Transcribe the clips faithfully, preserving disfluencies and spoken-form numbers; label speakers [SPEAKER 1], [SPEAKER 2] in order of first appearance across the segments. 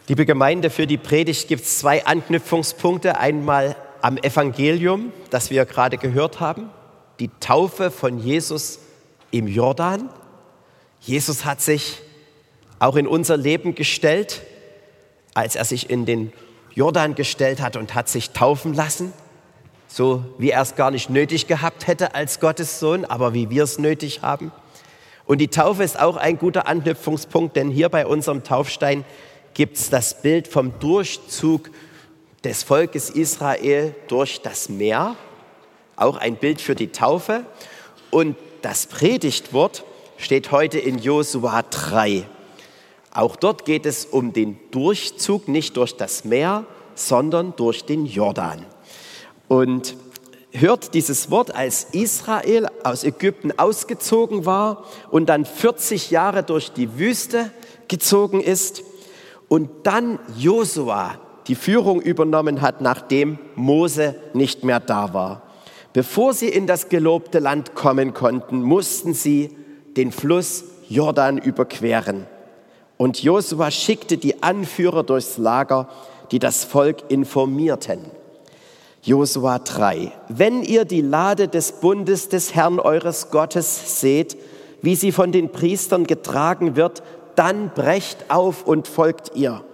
[SPEAKER 1] Liebe Gemeinde, für die Predigt gibt es zwei Anknüpfungspunkte. Einmal am Evangelium, das wir gerade gehört haben, die Taufe von Jesus im Jordan. Jesus hat sich auch in unser Leben gestellt, als er sich in den Jordan gestellt hat und hat sich taufen lassen, so wie er es gar nicht nötig gehabt hätte als Gottes Sohn, aber wie wir es nötig haben. Und die Taufe ist auch ein guter Anknüpfungspunkt, denn hier bei unserem Taufstein gibt es das Bild vom Durchzug des Volkes Israel durch das Meer, auch ein Bild für die Taufe. Und das Predigtwort steht heute in Josua drei. Auch dort geht es um den Durchzug, nicht durch das Meer, sondern durch den Jordan. Und hört dieses Wort, als Israel aus Ägypten ausgezogen war und dann vierzig Jahre durch die Wüste gezogen ist und dann Josua die Führung übernommen hat, nachdem Mose nicht mehr da war. Bevor sie in das gelobte Land kommen konnten, mussten sie den Fluss Jordan überqueren. Und Josua schickte die Anführer durchs Lager, die das Volk informierten. Josua drei. Wenn ihr die Lade des Bundes des Herrn eures Gottes seht, wie sie von den Priestern getragen wird, dann brecht auf und folgt ihr.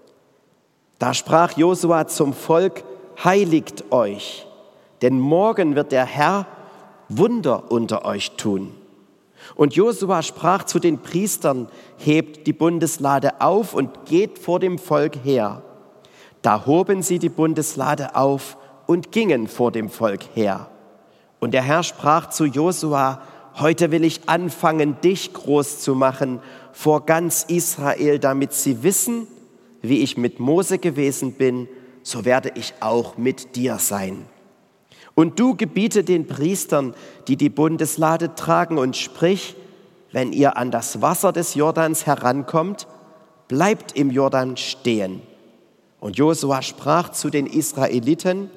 [SPEAKER 1] Da sprach Josua zum Volk: Heiligt euch, denn morgen wird der Herr Wunder unter euch tun. Und Josua sprach zu den Priestern: Hebt die Bundeslade auf und geht vor dem Volk her. Da hoben sie die Bundeslade auf und gingen vor dem Volk her. Und der Herr sprach zu Josua: Heute will ich anfangen, dich groß zu machen vor ganz Israel, damit sie wissen, wie ich mit Mose gewesen bin, so werde ich auch mit dir sein. Und du gebiete den Priestern, die die Bundeslade tragen, und sprich: Wenn ihr an das Wasser des Jordans herankommt, bleibt im Jordan stehen. Und Josua sprach zu den Israeliten: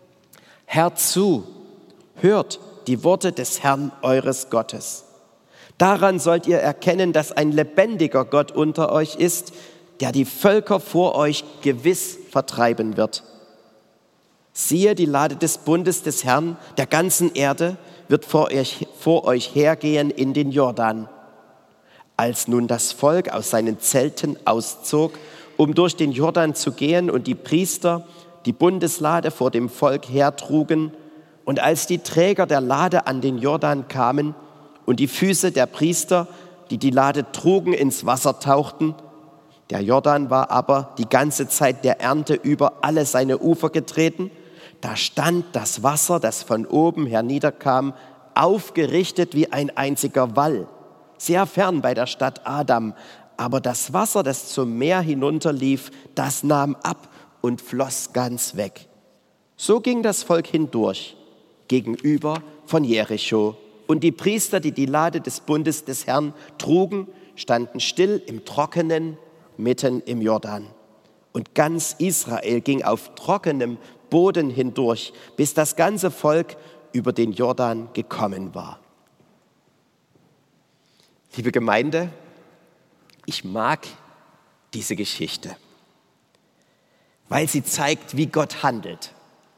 [SPEAKER 1] Hört zu, hört die Worte des Herrn eures Gottes. Daran sollt ihr erkennen, dass ein lebendiger Gott unter euch ist, der die Völker vor euch gewiss vertreiben wird. Siehe, die Lade des Bundes des Herrn der ganzen Erde wird vor euch, vor euch hergehen in den Jordan. Als nun das Volk aus seinen Zelten auszog, um durch den Jordan zu gehen, und die Priester die Bundeslade vor dem Volk hertrugen, und als die Träger der Lade an den Jordan kamen und die Füße der Priester, die die Lade trugen, ins Wasser tauchten, der Jordan war aber die ganze Zeit der Ernte über alle seine Ufer getreten, da stand das Wasser, das von oben herniederkam, aufgerichtet wie ein einziger Wall, sehr fern bei der Stadt Adam. Aber das Wasser, das zum Meer hinunterlief, das nahm ab und floss ganz weg. So ging das Volk hindurch, gegenüber von Jericho. Und die Priester, die die Lade des Bundes des Herrn trugen, standen still im Trockenen mitten im Jordan. Und ganz Israel ging auf trockenem Boden hindurch, bis das ganze Volk über den Jordan gekommen war. Liebe Gemeinde, ich mag diese Geschichte, weil sie zeigt, wie Gott handelt.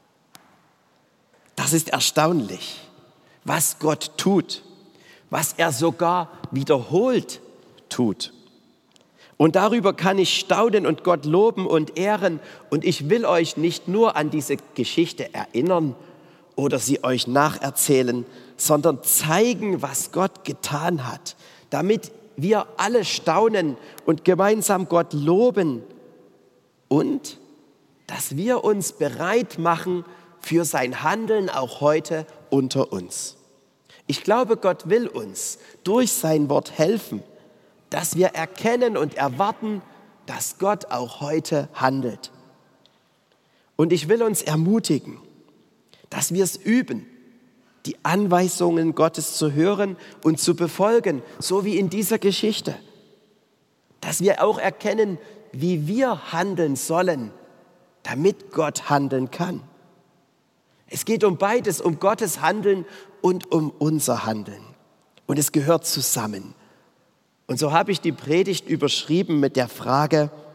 [SPEAKER 1] Das ist erstaunlich, was Gott tut, was er sogar wiederholt tut. Und darüber kann ich staunen und Gott loben und ehren. Und ich will euch nicht nur an diese Geschichte erinnern oder sie euch nacherzählen, sondern zeigen, was Gott getan hat, damit wir alle staunen und gemeinsam Gott loben und dass wir uns bereit machen für sein Handeln auch heute unter uns. Ich glaube, Gott will uns durch sein Wort helfen, dass wir erkennen und erwarten, dass Gott auch heute handelt. Und ich will uns ermutigen, dass wir es üben, die Anweisungen Gottes zu hören und zu befolgen, so wie in dieser Geschichte. Dass wir auch erkennen, wie wir handeln sollen, damit Gott handeln kann. Es geht um beides, um Gottes Handeln und um unser Handeln. Und es gehört zusammen. Und so habe ich die Predigt überschrieben mit der Frage: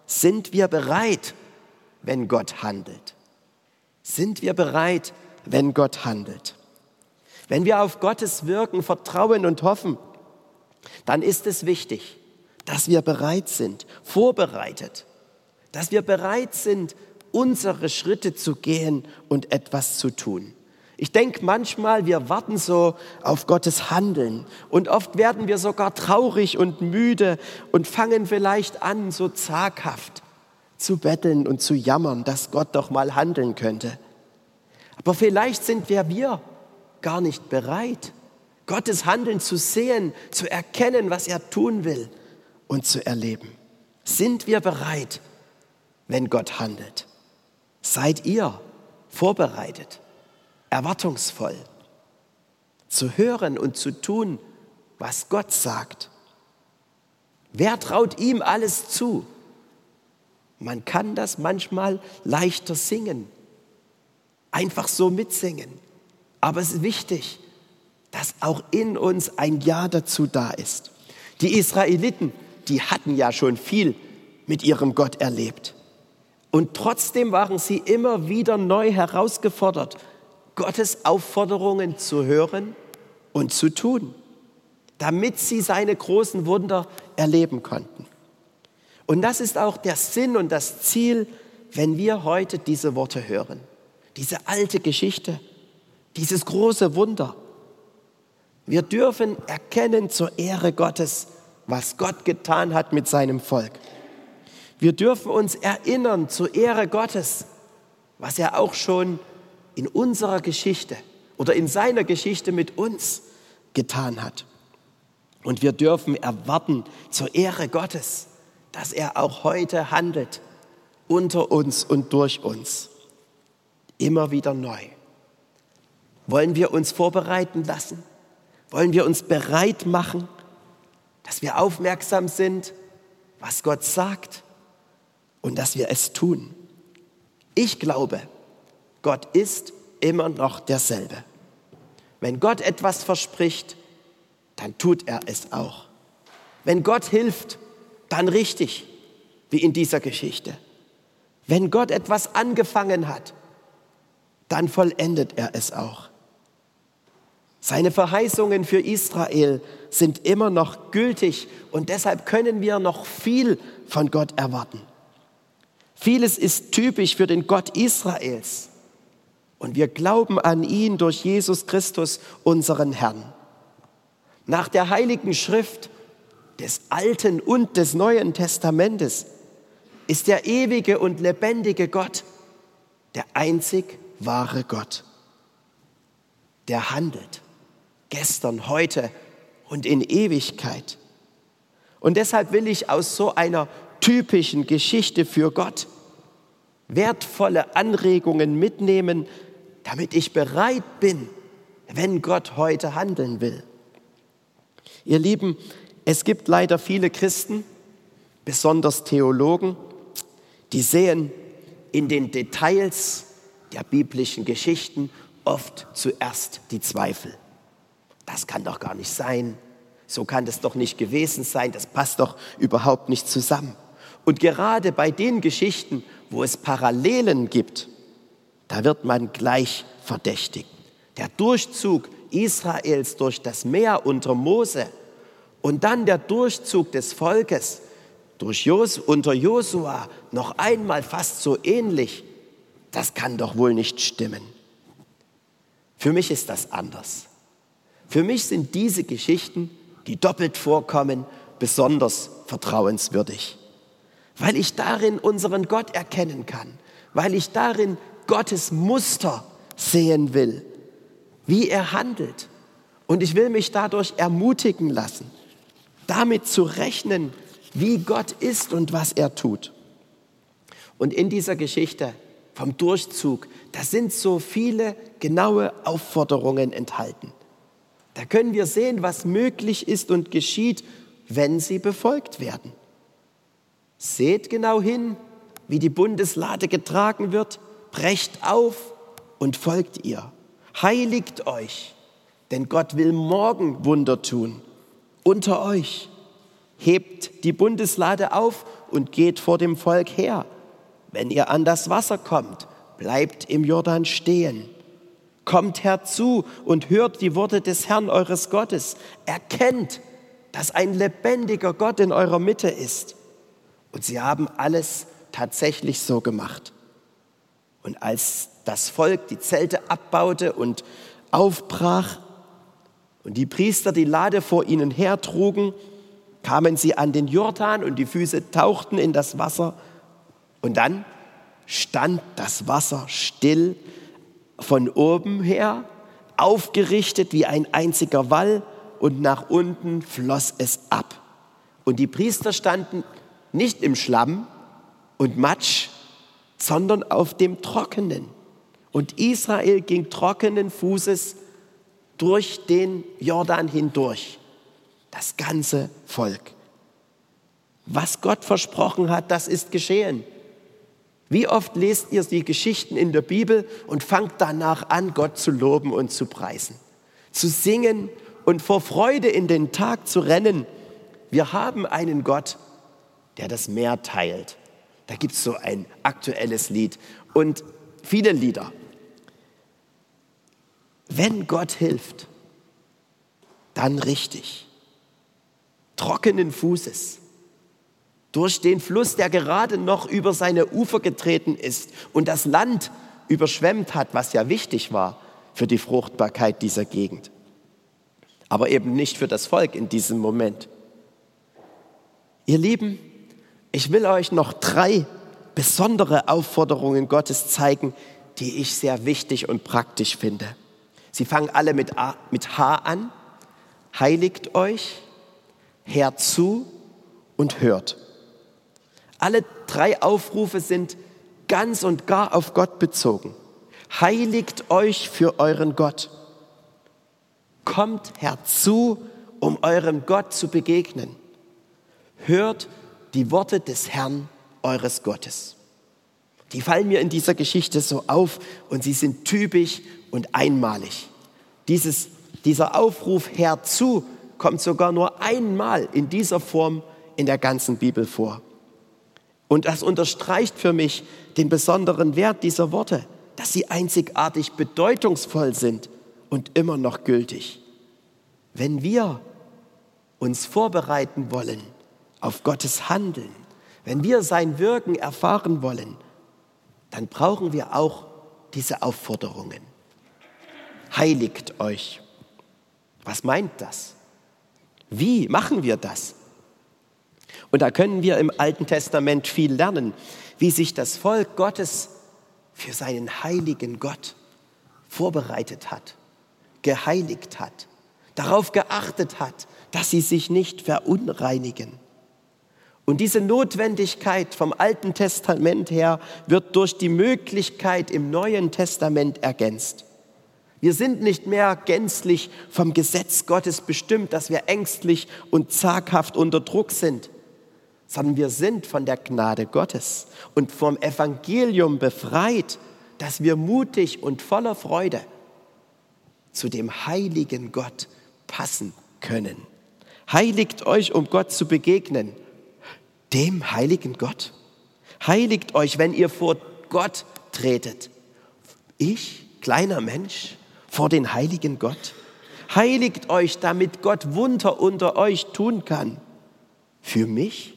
[SPEAKER 1] Sind wir bereit, wenn Gott handelt? Sind wir bereit, wenn Gott handelt? Wenn wir auf Gottes Wirken vertrauen und hoffen, dann ist es wichtig, dass wir bereit sind, vorbereitet, dass wir bereit sind, unsere Schritte zu gehen und etwas zu tun. Ich denke manchmal, wir warten so auf Gottes Handeln und oft werden wir sogar traurig und müde und fangen vielleicht an, so zaghaft zu betteln und zu jammern, dass Gott doch mal handeln könnte. Aber vielleicht sind wir, wir gar nicht bereit, Gottes Handeln zu sehen, zu erkennen, was er tun will und zu erleben. Sind wir bereit, wenn Gott handelt? Seid ihr vorbereitet, erwartungsvoll, zu hören und zu tun, was Gott sagt? Wer traut ihm alles zu? Man kann das manchmal leichter singen, einfach so mitsingen. Aber es ist wichtig, dass auch in uns ein Ja dazu da ist. Die Israeliten, die hatten ja schon viel mit ihrem Gott erlebt. Und trotzdem waren sie immer wieder neu herausgefordert, Gottes Aufforderungen zu hören und zu tun, damit sie seine großen Wunder erleben konnten. Und das ist auch der Sinn und das Ziel, wenn wir heute diese Worte hören. Diese alte Geschichte, dieses große Wunder. Wir dürfen erkennen zur Ehre Gottes, was Gott getan hat mit seinem Volk. Wir dürfen uns erinnern zur Ehre Gottes, was er auch schon in unserer Geschichte oder in seiner Geschichte mit uns getan hat. Und wir dürfen erwarten zur Ehre Gottes, dass er auch heute handelt, unter uns und durch uns. Immer wieder neu. Wollen wir uns vorbereiten lassen? Wollen wir uns bereit machen, dass wir aufmerksam sind, was Gott sagt und dass wir es tun? Ich glaube, Gott ist immer noch derselbe. Wenn Gott etwas verspricht, dann tut er es auch. Wenn Gott hilft, dann richtig, wie in dieser Geschichte. Wenn Gott etwas angefangen hat, dann vollendet er es auch. Seine Verheißungen für Israel sind immer noch gültig und deshalb können wir noch viel von Gott erwarten. Vieles ist typisch für den Gott Israels und wir glauben an ihn durch Jesus Christus, unseren Herrn. Nach der Heiligen Schrift des Alten und des Neuen Testamentes ist der ewige und lebendige Gott der einzig wahre Gott, der handelt, gestern, heute und in Ewigkeit. Und deshalb will ich aus so einer typischen Geschichte für Gott wertvolle Anregungen mitnehmen, damit ich bereit bin, wenn Gott heute handeln will. Ihr Lieben, es gibt leider viele Christen, besonders Theologen, die sehen in den Details der biblischen Geschichten oft zuerst die Zweifel. Das kann doch gar nicht sein. So kann das doch nicht gewesen sein. Das passt doch überhaupt nicht zusammen. Und gerade bei den Geschichten, wo es Parallelen gibt, da wird man gleich verdächtigt. Der Durchzug Israels durch das Meer unter Mose und dann der Durchzug des Volkes durch Jos, unter Josua noch einmal fast so ähnlich. Das kann doch wohl nicht stimmen. Für mich ist das anders. Für mich sind diese Geschichten, die doppelt vorkommen, besonders vertrauenswürdig, weil ich darin unseren Gott erkennen kann, weil ich darin Gottes Muster sehen will, wie er handelt. Und ich will mich dadurch ermutigen lassen, damit zu rechnen, wie Gott ist und was er tut. Und in dieser Geschichte vom Durchzug, da sind so viele genaue Aufforderungen enthalten. Da können wir sehen, was möglich ist und geschieht, wenn sie befolgt werden. Seht genau hin, wie die Bundeslade getragen wird, brecht auf und folgt ihr. Heiligt euch, denn Gott will morgen Wunder tun unter euch. Hebt die Bundeslade auf und geht vor dem Volk her. Wenn ihr an das Wasser kommt, bleibt im Jordan stehen. Kommt herzu und hört die Worte des Herrn eures Gottes. Erkennt, dass ein lebendiger Gott in eurer Mitte ist. Und sie haben alles tatsächlich so gemacht. Und als das Volk die Zelte abbaute und aufbrach und die Priester die Lade vor ihnen hertrugen, kamen sie an den Jordan und die Füße tauchten in das Wasser. Und dann stand das Wasser still von oben her, aufgerichtet wie ein einziger Wall, und nach unten floss es ab. Und die Priester standen nicht im Schlamm und Matsch, sondern auf dem Trockenen. Und Israel ging trockenen Fußes durch den Jordan hindurch. Das ganze Volk. Was Gott versprochen hat, das ist geschehen. Wie oft lest ihr die Geschichten in der Bibel und fangt danach an, Gott zu loben und zu preisen, zu singen und vor Freude in den Tag zu rennen. Wir haben einen Gott, der das Meer teilt. Da gibt es so ein aktuelles Lied und viele Lieder. Wenn Gott hilft, dann richtig. Trockenen Fußes. Durch den Fluss, der gerade noch über seine Ufer getreten ist und das Land überschwemmt hat, was ja wichtig war für die Fruchtbarkeit dieser Gegend. Aber eben nicht für das Volk in diesem Moment. Ihr Lieben, ich will euch noch drei besondere Aufforderungen Gottes zeigen, die ich sehr wichtig und praktisch finde. Sie fangen alle mit, A, mit H an. Heiligt euch, herzu und hört. Alle drei Aufrufe sind ganz und gar auf Gott bezogen. Heiligt euch für euren Gott. Kommt herzu, um eurem Gott zu begegnen. Hört die Worte des Herrn, eures Gottes. Die fallen mir in dieser Geschichte so auf und sie sind typisch und einmalig. Dieses, dieser Aufruf herzu kommt sogar nur einmal in dieser Form in der ganzen Bibel vor. Und das unterstreicht für mich den besonderen Wert dieser Worte, dass sie einzigartig bedeutungsvoll sind und immer noch gültig. Wenn wir uns vorbereiten wollen auf Gottes Handeln, wenn wir sein Wirken erfahren wollen, dann brauchen wir auch diese Aufforderungen. Heiligt euch. Was meint das? Wie machen wir das? Und da können wir im Alten Testament viel lernen, wie sich das Volk Gottes für seinen heiligen Gott vorbereitet hat, geheiligt hat, darauf geachtet hat, dass sie sich nicht verunreinigen. Und diese Notwendigkeit vom Alten Testament her wird durch die Möglichkeit im Neuen Testament ergänzt. Wir sind nicht mehr gänzlich vom Gesetz Gottes bestimmt, dass wir ängstlich und zaghaft unter Druck sind, sondern wir sind von der Gnade Gottes und vom Evangelium befreit, dass wir mutig und voller Freude zu dem heiligen Gott passen können. Heiligt euch, um Gott zu begegnen. Dem heiligen Gott. Heiligt euch, wenn ihr vor Gott tretet. Ich, kleiner Mensch, vor den heiligen Gott. Heiligt euch, damit Gott Wunder unter euch tun kann. Für mich?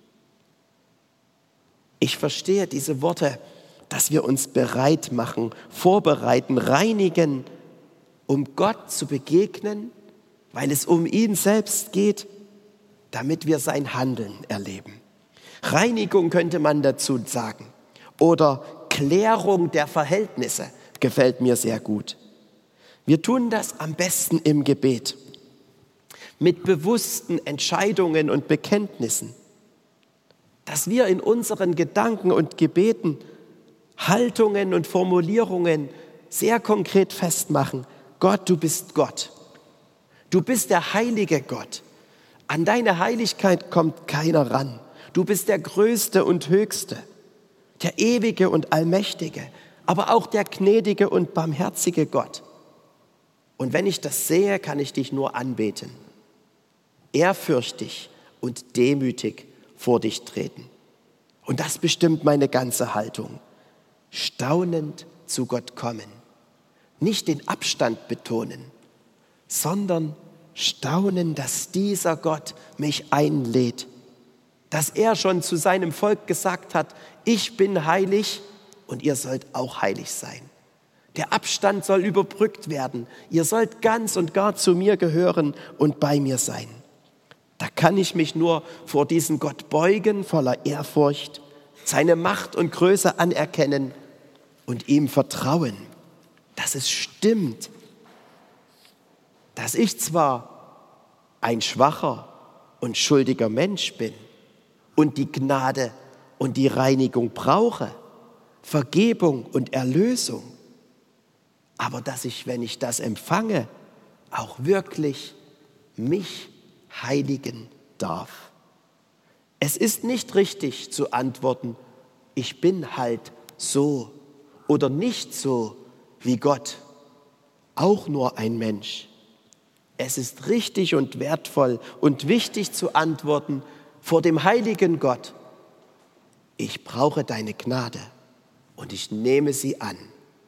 [SPEAKER 1] Ich verstehe diese Worte, dass wir uns bereit machen, vorbereiten, reinigen, um Gott zu begegnen, weil es um ihn selbst geht, damit wir sein Handeln erleben. Reinigung könnte man dazu sagen. Oder Klärung der Verhältnisse gefällt mir sehr gut. Wir tun das am besten im Gebet. Mit bewussten Entscheidungen und Bekenntnissen. Dass wir in unseren Gedanken und Gebeten Haltungen und Formulierungen sehr konkret festmachen. Gott, du bist Gott. Du bist der heilige Gott. An deine Heiligkeit kommt keiner ran. Du bist der Größte und Höchste, der Ewige und Allmächtige, aber auch der gnädige und barmherzige Gott. Und wenn ich das sehe, kann ich dich nur anbeten, ehrfürchtig und demütig vor dich treten. Und das bestimmt meine ganze Haltung. Staunend zu Gott kommen. Nicht den Abstand betonen, sondern staunen, dass dieser Gott mich einlädt. Dass er schon zu seinem Volk gesagt hat, ich bin heilig und ihr sollt auch heilig sein. Der Abstand soll überbrückt werden. Ihr sollt ganz und gar zu mir gehören und bei mir sein. Da kann ich mich nur vor diesen Gott beugen, voller Ehrfurcht, seine Macht und Größe anerkennen und ihm vertrauen, dass es stimmt, dass ich zwar ein schwacher und schuldiger Mensch bin und die Gnade und die Reinigung brauche, Vergebung und Erlösung, aber dass ich, wenn ich das empfange, auch wirklich mich heiligen darf. Es ist nicht richtig zu antworten, ich bin halt so oder nicht so wie Gott, auch nur ein Mensch. Es ist richtig und wertvoll und wichtig zu antworten vor dem heiligen Gott, ich brauche deine Gnade und ich nehme sie an.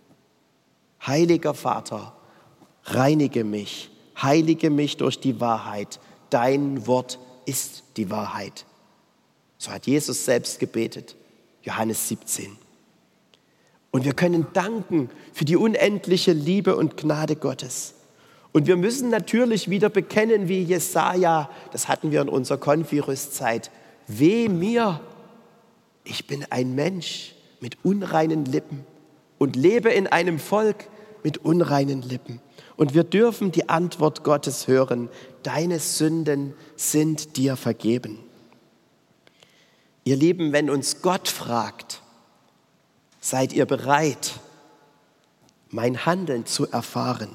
[SPEAKER 1] Heiliger Vater, reinige mich, heilige mich durch die Wahrheit. Dein Wort ist die Wahrheit. So hat Jesus selbst gebetet, Johannes siebzehn. Und wir können danken für die unendliche Liebe und Gnade Gottes. Und wir müssen natürlich wieder bekennen, wie Jesaja, das hatten wir in unserer Konfirmation-Zeit, weh mir, ich bin ein Mensch mit unreinen Lippen und lebe in einem Volk mit unreinen Lippen. Und wir dürfen die Antwort Gottes hören, deine Sünden sind dir vergeben. Ihr Lieben, wenn uns Gott fragt, seid ihr bereit, mein Handeln zu erfahren,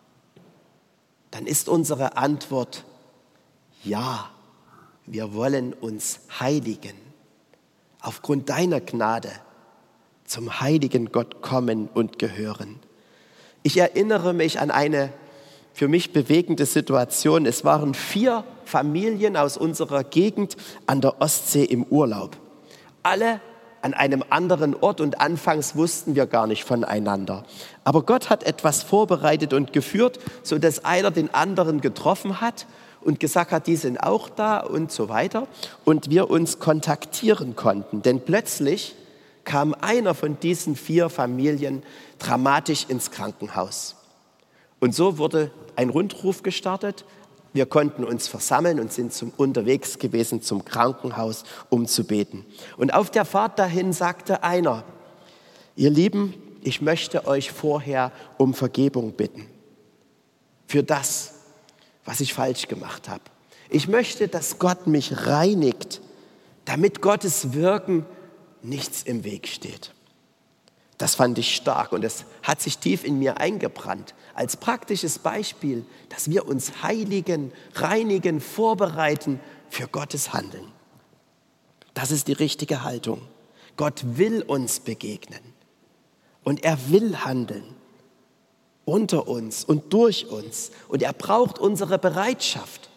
[SPEAKER 1] dann ist unsere Antwort, ja, wir wollen uns heiligen, aufgrund deiner Gnade zum heiligen Gott kommen und gehören. Ich erinnere mich an eine für mich bewegende Situation. Es waren vier Familien aus unserer Gegend an der Ostsee im Urlaub. Alle an einem anderen Ort und anfangs wussten wir gar nicht voneinander. Aber Gott hat etwas vorbereitet und geführt, sodass einer den anderen getroffen hat und gesagt hat, die sind auch da und so weiter. Und wir uns kontaktieren konnten, denn plötzlich kam einer von diesen vier Familien dramatisch ins Krankenhaus. Und so wurde ein Rundruf gestartet. Wir konnten uns versammeln und sind zum, unterwegs gewesen zum Krankenhaus, um zu beten. Und auf der Fahrt dahin sagte einer, ihr Lieben, ich möchte euch vorher um Vergebung bitten für das, was ich falsch gemacht habe. Ich möchte, dass Gott mich reinigt, damit Gottes Wirken nichts im Weg steht. Das fand ich stark und es hat sich tief in mir eingebrannt. Als praktisches Beispiel, dass wir uns heiligen, reinigen, vorbereiten für Gottes Handeln. Das ist die richtige Haltung. Gott will uns begegnen und er will handeln unter uns und durch uns. Und er braucht unsere Bereitschaft.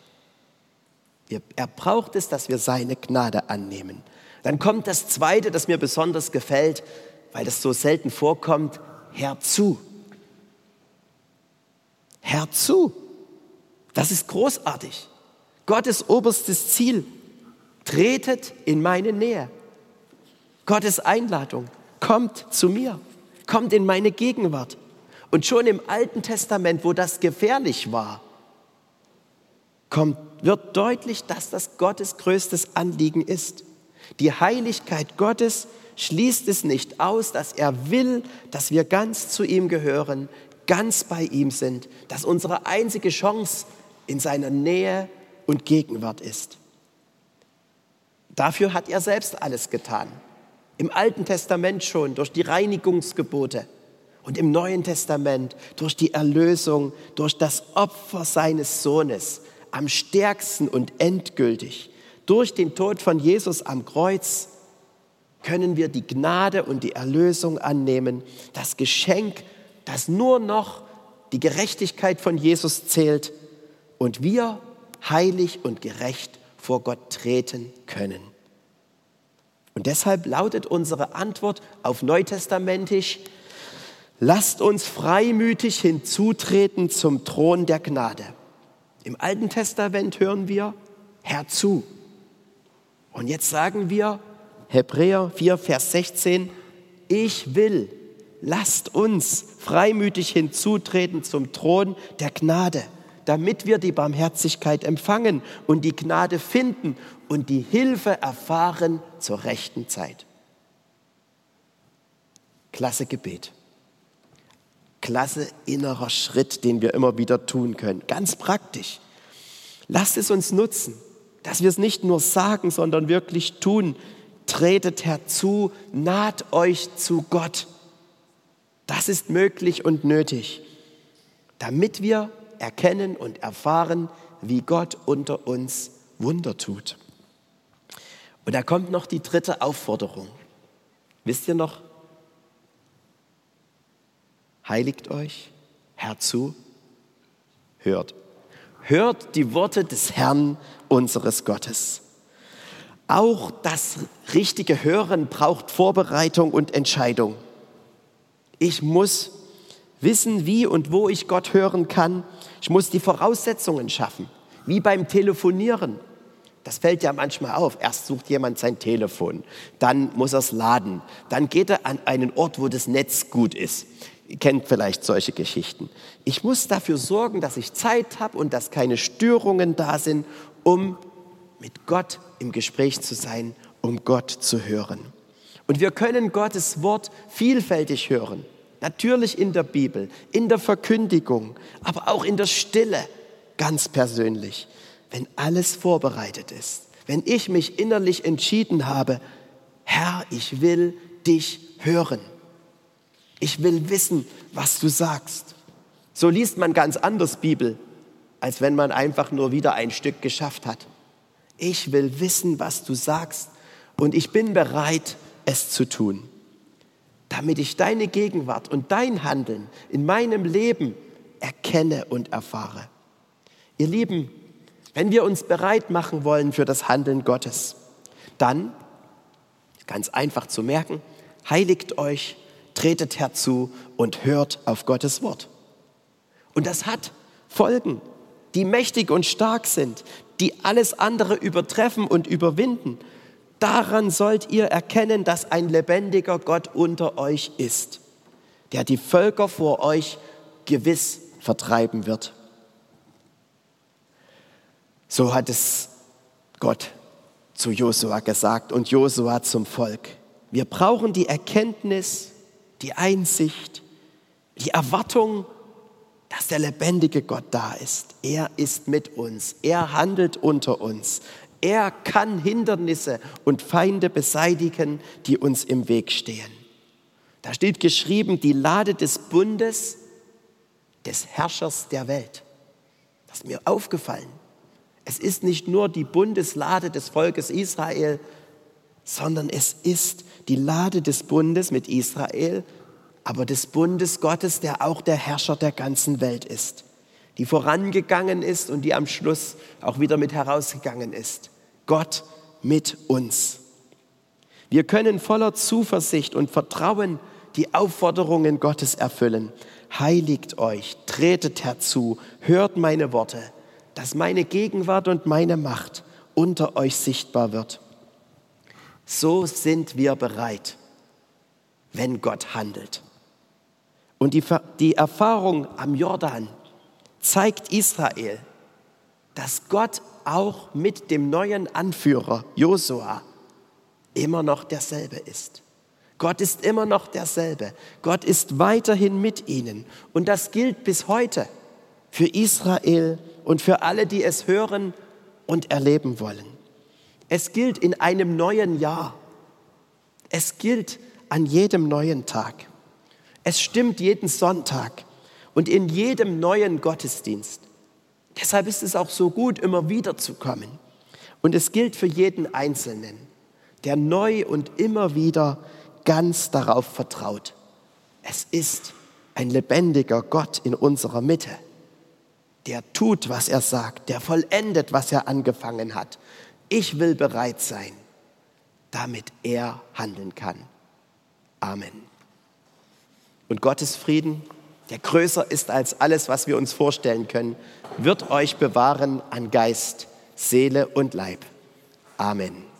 [SPEAKER 1] Er braucht es, dass wir seine Gnade annehmen. Dann kommt das Zweite, das mir besonders gefällt, weil das so selten vorkommt, herzu. Herzu. Das ist großartig. Gottes oberstes Ziel. Tretet in meine Nähe. Gottes Einladung. Kommt zu mir. Kommt in meine Gegenwart. Und schon im Alten Testament, wo das gefährlich war, kommt, wird deutlich, dass das Gottes größtes Anliegen ist. Die Heiligkeit Gottes schließt es nicht aus, dass er will, dass wir ganz zu ihm gehören, ganz bei ihm sind, dass unsere einzige Chance in seiner Nähe und Gegenwart ist. Dafür hat er selbst alles getan. Im Alten Testament schon durch die Reinigungsgebote und im Neuen Testament durch die Erlösung, durch das Opfer seines Sohnes, am stärksten und endgültig. Durch den Tod von Jesus am Kreuz können wir die Gnade und die Erlösung annehmen, das Geschenk, das nur noch die Gerechtigkeit von Jesus zählt und wir heilig und gerecht vor Gott treten können. Und deshalb lautet unsere Antwort auf neutestamentisch: Lasst uns freimütig hinzutreten zum Thron der Gnade. Im Alten Testament hören wir: Herzu. Und jetzt sagen wir, Hebräer vier, Vers sechzehn, ich will, lasst uns freimütig hinzutreten zum Thron der Gnade, damit wir die Barmherzigkeit empfangen und die Gnade finden und die Hilfe erfahren zur rechten Zeit. Klasse Gebet. Klasse innerer Schritt, den wir immer wieder tun können. Ganz praktisch. Lasst es uns nutzen, dass wir es nicht nur sagen, sondern wirklich tun. Tretet herzu, naht euch zu Gott. Das ist möglich und nötig, damit wir erkennen und erfahren, wie Gott unter uns Wunder tut. Und da kommt noch die dritte Aufforderung. Wisst ihr noch? Heiligt euch, herzu, hört. Hört die Worte des Herrn, unseres Gottes. Auch das richtige Hören braucht Vorbereitung und Entscheidung. Ich muss wissen, wie und wo ich Gott hören kann. Ich muss die Voraussetzungen schaffen, wie beim Telefonieren. Das fällt ja manchmal auf. Erst sucht jemand sein Telefon, dann muss er es laden, dann geht er an einen Ort, wo das Netz gut ist. Ihr kennt vielleicht solche Geschichten. Ich muss dafür sorgen, dass ich Zeit habe und dass keine Störungen da sind, um mit Gott im Gespräch zu sein, um Gott zu hören. Und wir können Gottes Wort vielfältig hören. Natürlich in der Bibel, in der Verkündigung, aber auch in der Stille, ganz persönlich. Wenn alles vorbereitet ist, wenn ich mich innerlich entschieden habe, Herr, ich will dich hören. Ich will wissen, was du sagst. So liest man ganz anders Bibel, als wenn man einfach nur wieder ein Stück geschafft hat. Ich will wissen, was du sagst, und ich bin bereit, es zu tun, damit ich deine Gegenwart und dein Handeln in meinem Leben erkenne und erfahre. Ihr Lieben, wenn wir uns bereit machen wollen für das Handeln Gottes, dann, ganz einfach zu merken, heiligt euch, tretet herzu und hört auf Gottes Wort. Und das hat Folgen, die mächtig und stark sind, die alles andere übertreffen und überwinden. Daran sollt ihr erkennen, dass ein lebendiger Gott unter euch ist, der die Völker vor euch gewiss vertreiben wird. So hat es Gott zu Josua gesagt und Josua zum Volk. Wir brauchen die Erkenntnis, die Einsicht, die Erwartung, dass der lebendige Gott da ist. Er ist mit uns, er handelt unter uns. Er kann Hindernisse und Feinde beseitigen, die uns im Weg stehen. Da steht geschrieben, die Lade des Bundes des Herrschers der Welt. Das ist mir aufgefallen. Es ist nicht nur die Bundeslade des Volkes Israel, sondern es ist die Lade des Bundes mit Israel, aber des Bundes Gottes, der auch der Herrscher der ganzen Welt ist, die vorangegangen ist und die am Schluss auch wieder mit herausgegangen ist. Gott mit uns. Wir können voller Zuversicht und Vertrauen die Aufforderungen Gottes erfüllen. Heiligt euch, tretet herzu, hört meine Worte, dass meine Gegenwart und meine Macht unter euch sichtbar wird. So sind wir bereit, wenn Gott handelt. Und die, die Erfahrung am Jordan zeigt Israel, dass Gott auch mit dem neuen Anführer Josua immer noch derselbe ist. Gott ist immer noch derselbe. Gott ist weiterhin mit ihnen. Und das gilt bis heute für Israel und für alle, die es hören und erleben wollen. Es gilt in einem neuen Jahr. Es gilt an jedem neuen Tag. Es stimmt jeden Sonntag und in jedem neuen Gottesdienst. Deshalb ist es auch so gut, immer wieder zu kommen. Und es gilt für jeden Einzelnen, der neu und immer wieder ganz darauf vertraut. Es ist ein lebendiger Gott in unserer Mitte, der tut, was er sagt, der vollendet, was er angefangen hat. Ich will bereit sein, damit er handeln kann. Amen. Und Gottes Frieden, der größer ist als alles, was wir uns vorstellen können, wird euch bewahren an Geist, Seele und Leib. Amen.